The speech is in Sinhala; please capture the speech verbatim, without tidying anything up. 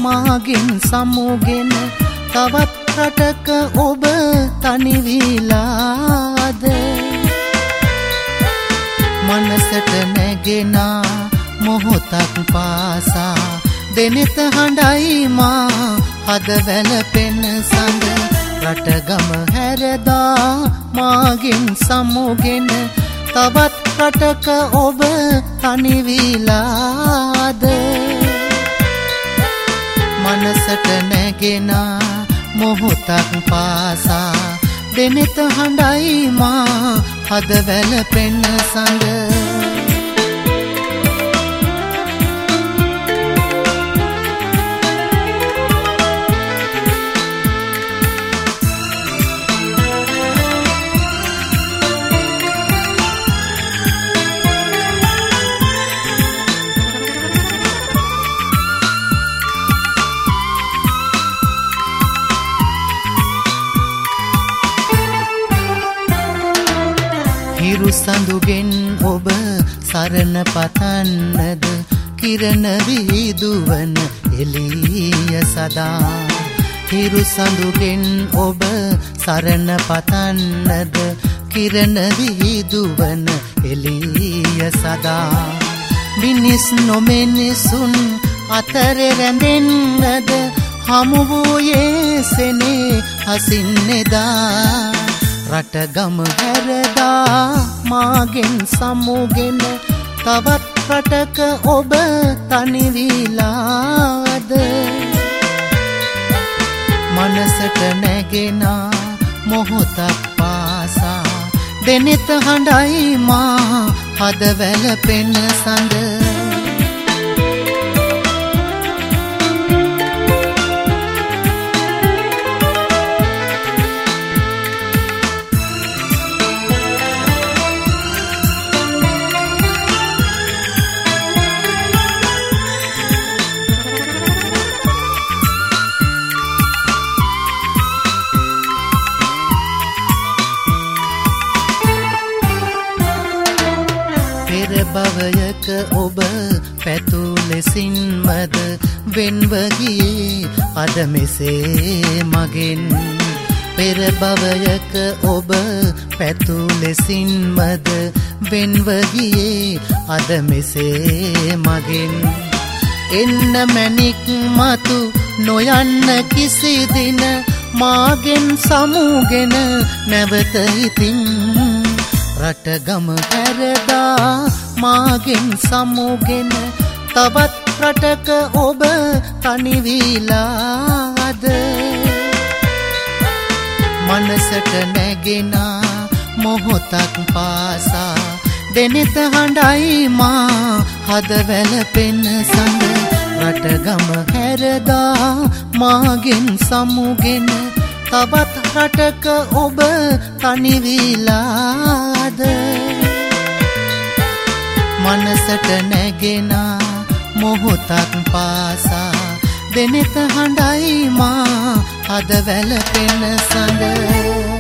මාගෙන් සමුගෙන තවත් රටක ඔබ තනි වීලාද මනසට නැගෙන මොහොතක් පාසා දෙනෙත හඬයි මා හද වැළපෙන සඳ රටගම හැරදා මාගෙන් සමුගෙන තවත් රටක ඔබ තනි වීලාද මනසට නැගෙන මොහොතක් පාසා දෙනෙත හඬයි මා හද වැළපෙන සඳ හිරු සඳුගෙන් ඔබ සරණ පතන්නද කිරණ විදුවන එළිය සදා හිරු සඳුගෙන් ඔබ සරණ පතන්නද කිරණ විදුවන එළිය සදා මිනිස් නොමිනිසුන් අතර රැඳෙන්නද හමු වූයේ සෙනේ හසින්නේදා රටගම හැරදා මාගෙන් සමුගෙන තවත් රටක ඔබ තනි වීලාද මනසට නැගෙන මොහොතක් පාසා දෙනෙත හඬයි මා හද වැළපෙන සඳ භවයක ඔබ පැතු ලෙසින්මද වෙන්ව ගියේ අද මෙසේ මගෙන් පෙර භවයක ඔබ පැතු ලෙසින්මද වෙන්ව ගියේ අද මෙසේ මගෙන් එන්න මැණික් මතු නොයන්න කිසි දින මාගෙන් සමුගෙන නැවත ඉතින් රටගම හැරදා මාගෙන් සමුගෙන තවත් රටක ඔබ තනි වීලාද මනසට නැගෙන මොහොතක් පාසා දෙනෙත හඬයි මා හද වැළපෙන සඳ රටගම හැරදා මාගෙන් සමුගෙන තවත් රටක ඔබ තනි වීලාද මනසට නැගෙන මොහොතක් පාසා දෙනෙත හඬයි මා හද වැළපෙන සඳ